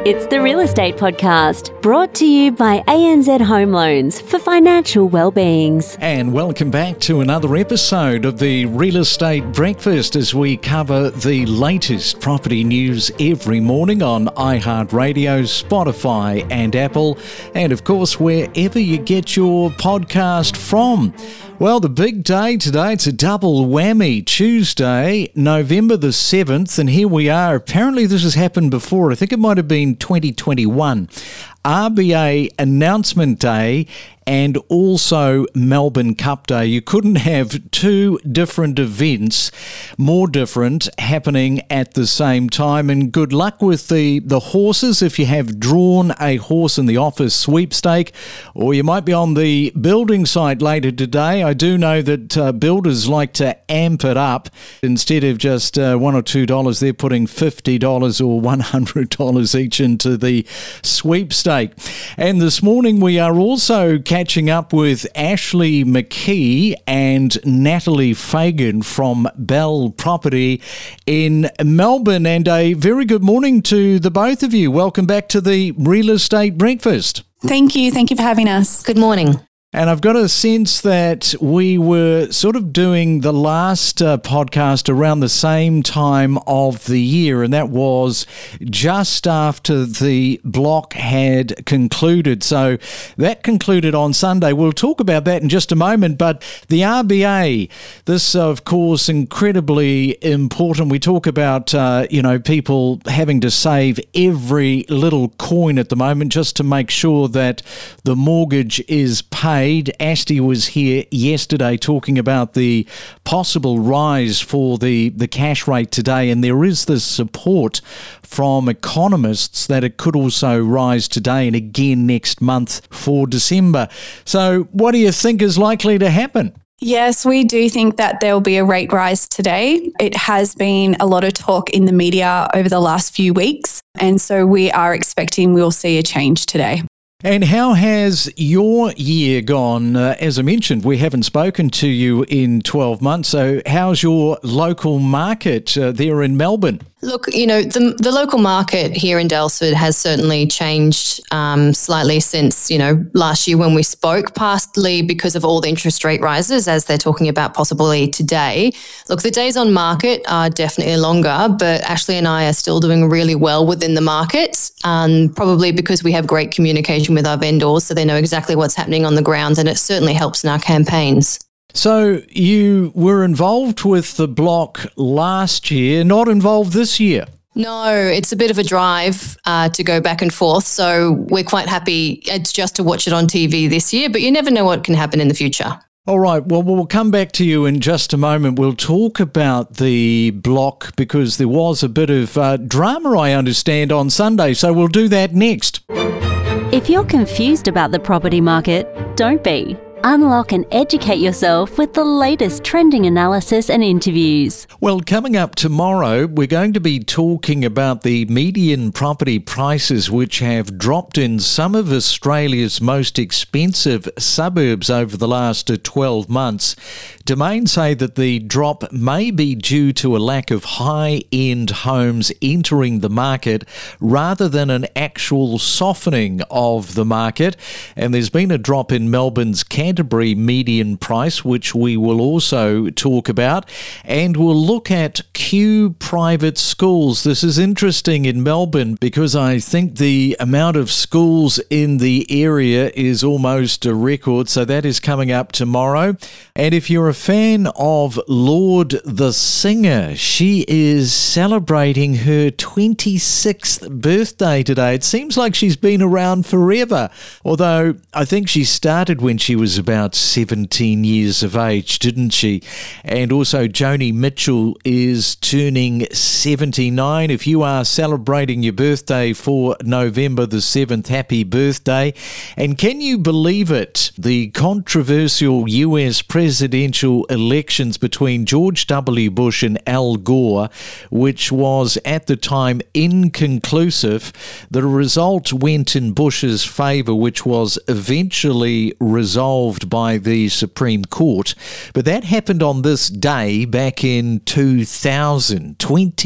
It's the Real Estate Podcast, brought to you by ANZ Home Loans for financial well-beings. And welcome back to another episode of the Real Estate Breakfast as we cover the latest property news every morning on iHeartRadio, Spotify and Apple, and of course wherever you get your podcast from. Well, the big day today, it's a double whammy. Tuesday, November the 7th, and here we are. Apparently this has happened before. I think it might have been 2021. RBA Announcement Day and also Melbourne Cup Day. You couldn't have two different events, more different, happening at the same time. And good luck with the horses if you have drawn a horse in the office sweepstake, or you might be on the building site later today. I do know that builders like to amp it up. Instead of just $1 or $2, they're putting $50 or $100 each into the sweepstake. And this morning we are also catching up with Ashley McKee and Natalie Fagan from Bell Property in Melbourne. And a very good morning to the both of you. Welcome back to the Real Estate Breakfast. Thank you. Thank you for having us. Good morning. And I've got a sense that we were sort of doing the last podcast around the same time of the year, and that was just after the block had concluded. So that concluded on Sunday. We'll talk about that in just a moment, but the RBA, this, of course, incredibly important. We talk about, people having to save every little coin at the moment just to make sure that the mortgage is paid. Ashty was here yesterday talking about the possible rise for the cash rate today, and there is this support from economists that it could also rise today and again next month for December. So what do you think is likely to happen? Yes, we do think that there will be a rate rise today. It has been a lot of talk in the media over the last few weeks, and so we are expecting we'll see a change today. And how has your year gone? As I mentioned, we haven't spoken to you in 12 months. So how's your local market there in Melbourne? Look, the local market here in Daylesford has certainly changed slightly since, last year when we spoke, partly because of all the interest rate rises, as they're talking about possibly today. Look, the days on market are definitely longer, but Ashley and I are still doing really well within the market, probably because we have great communication with our vendors, so they know exactly what's happening on the ground, and it certainly helps in our campaigns. So you were involved with the block last year, not involved this year? No, it's a bit of a drive to go back and forth. So we're quite happy just to watch it on TV this year, but you never know what can happen in the future. All right, well, we'll come back to you in just a moment. We'll talk about the block because there was a bit of drama, I understand, on Sunday. So we'll do that next. If you're confused about the property market, don't be. Unlock and educate yourself with the latest trending analysis and interviews. Well, coming up tomorrow, we're going to be talking about the median property prices which have dropped in some of Australia's most expensive suburbs over the last 12 months. Domain say that the drop may be due to a lack of high-end homes entering the market rather than an actual softening of the market. And there's been a drop in Melbourne's Canterbury median price, which we will also talk about. And we'll look at Kew private schools. This is interesting in Melbourne because I think the amount of schools in the area is almost a record. So that is coming up tomorrow. And if you're a fan of Lorde the singer, she is celebrating her 26th birthday today. It seems like she's been around forever, although I think she started when she was about 17 years of age, didn't she? And also Joni Mitchell is turning 79. If you are celebrating your birthday for November the 7th, happy birthday. And can you believe it? The controversial US presidential elections between George W. Bush and Al Gore, which was at the time inconclusive, the result went in Bush's favour, which was eventually resolved resolved by the Supreme Court. But that happened on this day back in 2000,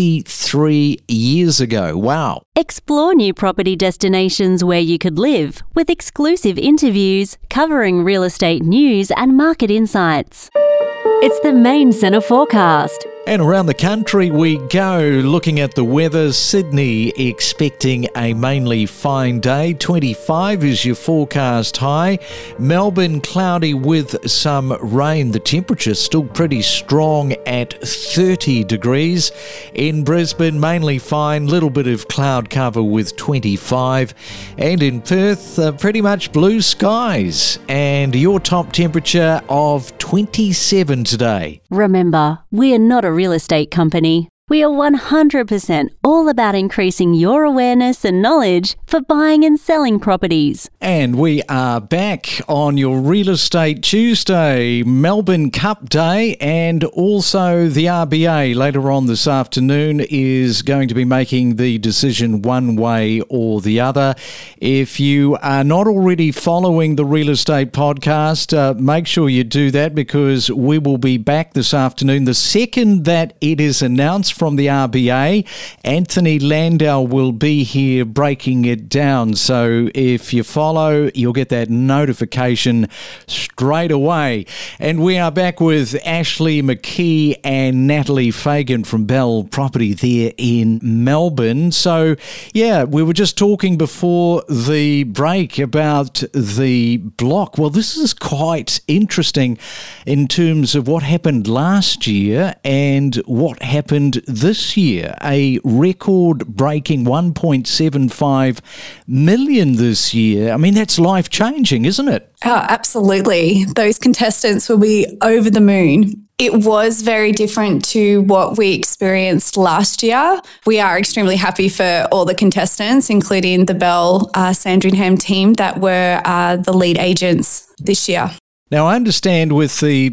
23 years ago. Wow. Explore new property destinations where you could live with exclusive interviews covering real estate news and market insights. It's the Main Centre Forecast. And around the country we go, looking at the weather. Sydney expecting a mainly fine day. 25 is your forecast high. Melbourne cloudy with some rain. The temperature still pretty strong at 30 degrees. In Brisbane, mainly fine. Little bit of cloud cover with 25. And in Perth, pretty much blue skies. And your top temperature of 27 today. Remember, we are not a real estate company. We are 100% all about increasing your awareness and knowledge for buying and selling properties. And we are back on your Real Estate Tuesday, Melbourne Cup Day, and also the RBA later on this afternoon is going to be making the decision one way or the other. If you are not already following the Real Estate Podcast, make sure you do that, because we will be back this afternoon. The second that it is announced from the RBA, Anthony Landau will be here breaking it down. So if you follow, you'll get that notification straight away. And we are back with Ashley McKee and Natalie Fagan from Bell Property there in Melbourne. So, yeah, we were just talking before the break about the block. Well, this is quite interesting in terms of what happened last year and what happened this year. A record-breaking 1.75 million this year. I mean, that's life-changing, isn't it? Oh, absolutely. Those contestants will be over the moon. It was very different to what we experienced last year. We are extremely happy for all the contestants, including the Bell Sandringham team that were the lead agents this year. Now, I understand with the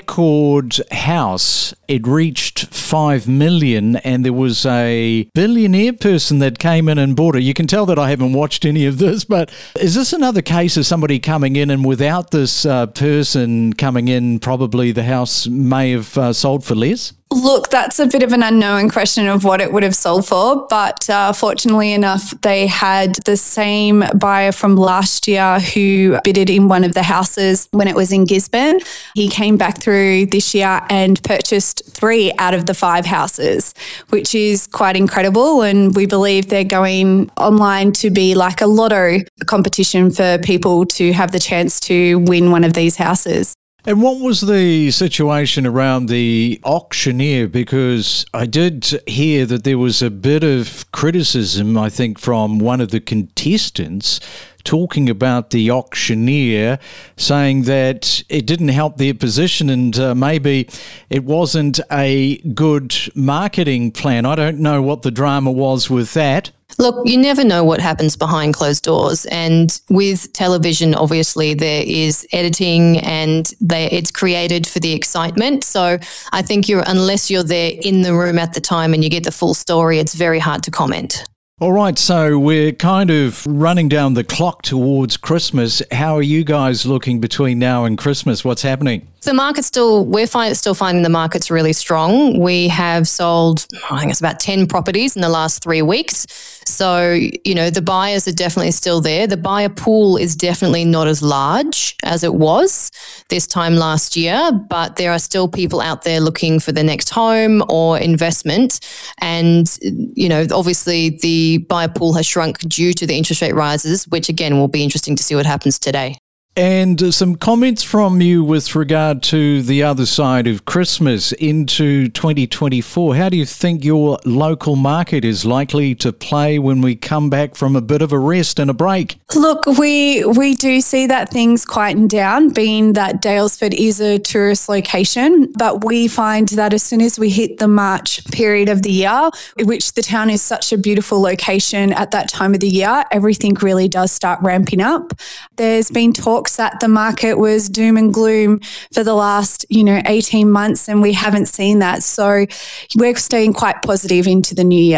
record house, it reached 5 million and there was a billionaire person that came in and bought it. You can tell that I haven't watched any of this, but is this another case of somebody coming in and without this person coming in, probably the house may have sold for less? Look, that's a bit of an unknown question of what it would have sold for, but fortunately enough, they had the same buyer from last year who bidded in one of the houses when it was in Gisborne. He came back through this year and purchased 3 out of the 5 houses, which is quite incredible. And we believe they're going online to be like a lotto competition for people to have the chance to win one of these houses. And what was the situation around the auctioneer? Because I did hear that there was a bit of criticism, I think, from one of the contestants talking about the auctioneer, saying that it didn't help their position and maybe it wasn't a good marketing plan. I don't know what the drama was with that. Look, you never know what happens behind closed doors. And with television, obviously, there is editing and it's created for the excitement. So I think unless you're there in the room at the time and you get the full story, it's very hard to comment. All right, so we're kind of running down the clock towards Christmas. How are you guys looking between now and Christmas? What's happening? The market's we're still finding the market's really strong. We have sold, I think it's about 10 properties in the last 3 weeks. So, the buyers are definitely still there. The buyer pool is definitely not as large as it was this time last year, but there are still people out there looking for the next home or investment. And, obviously the buyer pool has shrunk due to the interest rate rises, which again will be interesting to see what happens today. And some comments from you with regard to the other side of Christmas into 2024. How do you think your local market is likely to play when we come back from a bit of a rest and a break? Look, we do see that things quieten down, being that Daylesford is a tourist location, but we find that as soon as we hit the March period of the year, which the town is such a beautiful location at that time of the year, everything really does start ramping up. There's been talks that the market was doom and gloom for the last, 18 months, and we haven't seen that. So we're staying quite positive into the new year.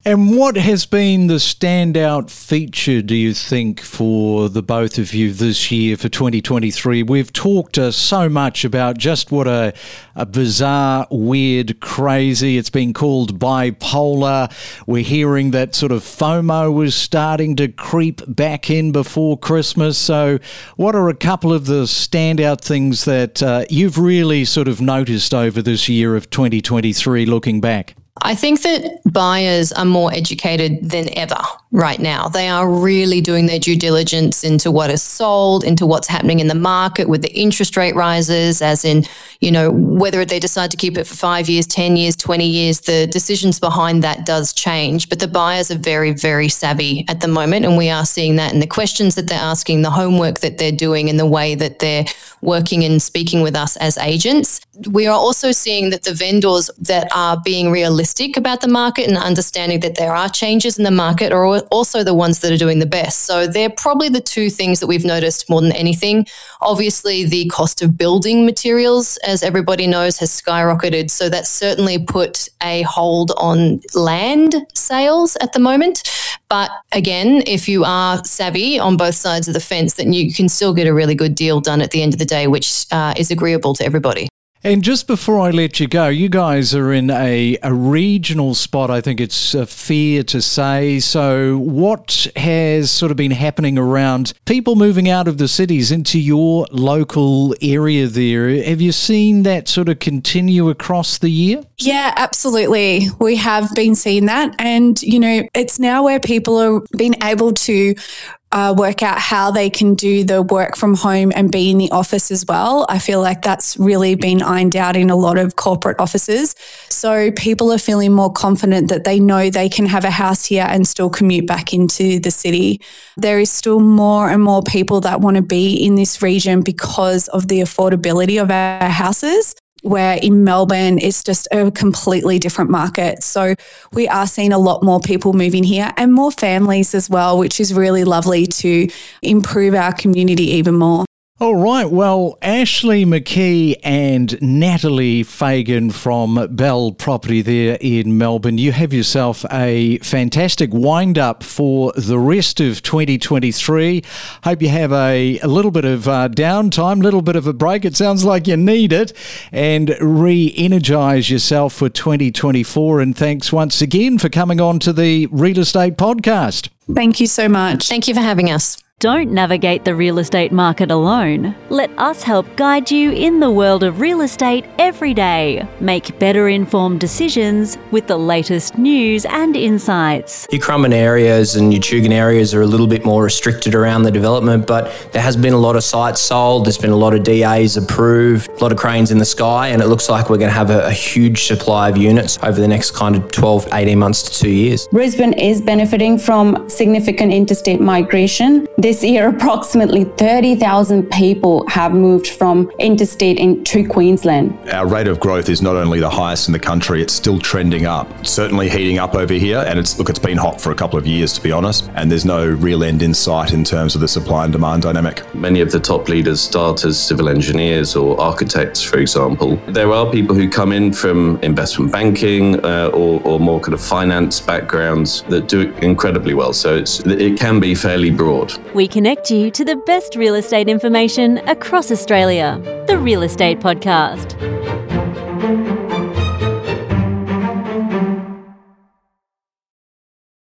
And what has been the standout feature, do you think, for the both of you this year for 2023? We've talked so much about just what a bizarre, weird, crazy, it's been called bipolar. We're hearing that sort of FOMO was starting to creep back in before Christmas. So what are a couple of the standout things that you've really sort of noticed over this year of 2023 looking back? I think that buyers are more educated than ever right now. They are really doing their due diligence into what is sold, into what's happening in the market with the interest rate rises, as in, whether they decide to keep it for 5 years, 10 years, 20 years, the decisions behind that does change. But the buyers are very, very savvy at the moment. And we are seeing that in the questions that they're asking, the homework that they're doing, and the way that they're working and speaking with us as agents. We are also seeing that the vendors that are being realistic about the market and understanding that there are changes in the market are also the ones that are doing the best. So they're probably the two things that we've noticed more than anything. Obviously, the cost of building materials, as everybody knows, has skyrocketed. So that's certainly put a hold on land sales at the moment. But again, if you are savvy on both sides of the fence, then you can still get a really good deal done at the end of the day, which is agreeable to everybody. And just before I let you go, you guys are in a regional spot, I think it's fair to say. So what has sort of been happening around people moving out of the cities into your local area there? Have you seen that sort of continue across the year? Yeah, absolutely. We have been seeing that. And, it's now where people are being able to work out how they can do the work from home and be in the office as well. I feel like that's really been ironed out in a lot of corporate offices. So people are feeling more confident that they know they can have a house here and still commute back into the city. There is still more and more people that want to be in this region because of the affordability of our houses, where in Melbourne, it's just a completely different market. So we are seeing a lot more people moving here and more families as well, which is really lovely to improve our community even more. All right. Well, Ashley McKee and Natalie Fagan from Bell Property there in Melbourne, you have yourself a fantastic wind-up for the rest of 2023. Hope you have a little bit of downtime, a little bit of a break. It sounds like you need it, and re-energise yourself for 2024. And thanks once again for coming on to the Real Estate Podcast. Thank you so much. Thank you for having us. Don't navigate the real estate market alone. Let us help guide you in the world of real estate every day. Make better informed decisions with the latest news and insights. Your Currumbin areas and your Tugun areas are a little bit more restricted around the development, but there has been a lot of sites sold. There's been a lot of DAs approved, a lot of cranes in the sky, and it looks like we're going to have a huge supply of units over the next kind of 12, 18 months to 2 years. Brisbane is benefiting from significant interstate migration. This year, approximately 30,000 people have moved from interstate into Queensland. Our rate of growth is not only the highest in the country, it's still trending up. Certainly heating up over here, and it's been hot for a couple of years, to be honest, and there's no real end in sight in terms of the supply and demand dynamic. Many of the top leaders start as civil engineers or architects, for example. There are people who come in from investment banking or more kind of finance backgrounds that do it incredibly well. So it can be fairly broad. We connect you to the best real estate information across Australia. The Real Estate Podcast.